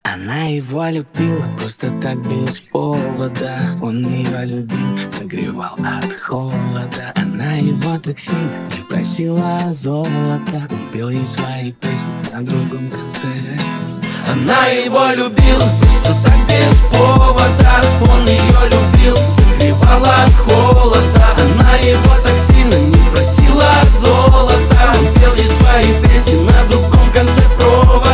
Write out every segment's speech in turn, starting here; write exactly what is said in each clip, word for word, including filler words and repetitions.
Она его любила просто так без повода. Он ее любил, согревал от холода. Она его так сильно не просила золота. Он пел ей свои песни на другом конце. Она его любила просто так без повода. Он ее любил, согревал от холода. Она его так сильно не просила золота. Он пел ей свои песни на другом конце провода.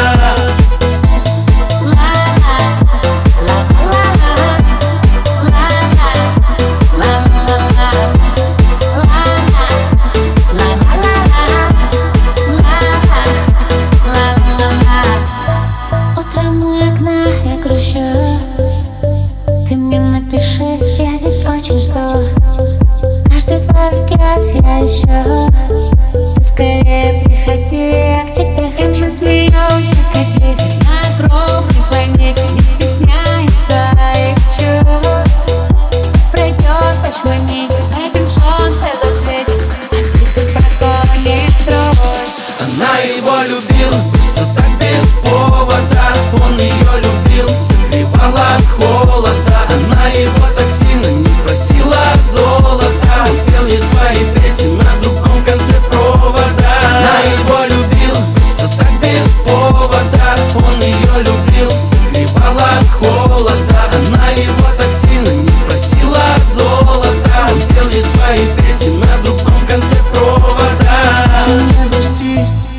Ты мне напиши, я ведь очень жду. Каждый твой взгляд я ищу. Ты скорее приходи, я к тебе хочу. Смеемся, как дети на огромной планете, не стесняя своих чувств. Пройдет ночь нити, с этим солнце засветит, а ветер прогонит грусть. Она его любила просто так без повода. Он ее любил, согревал от холода. Она его так сильно не просила золота. Он пел ей свои песни на другом конце провода. Она его любила просто так без повода. Он ее любил, согревал от холода. Она его так сильно не просила золота. Он пел ей свои песни на другом конце провода. Ты не грусти,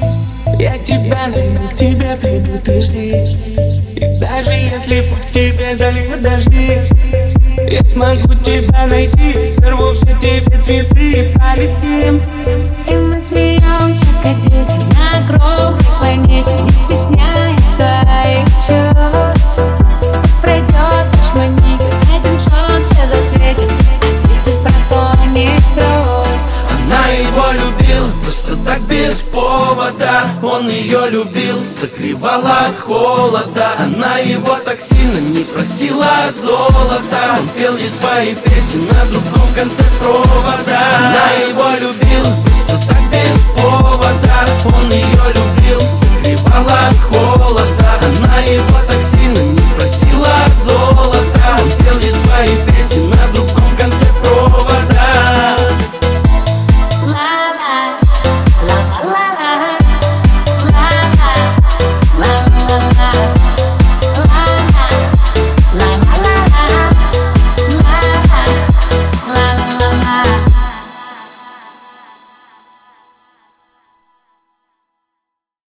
я тебя найду, к тебе приду, ты жди. И даже если путь к тебе зальет дожди, я смогу тебя найти, сорву все тебе цветы и полетим. И мы смеемся, как дети на огромной планете, не стесняя своих чувств. Пройдет ночь маники, с этим солнце засветит, а ветер прогонит грусть. Она его любила просто так без повода. Он ее любил, согревал от холода. Она его так сильно не просила золота. Он пел ей свои песни на другом конце провода. Она его любила просто так без повода. Он ее любил, согревал от холода.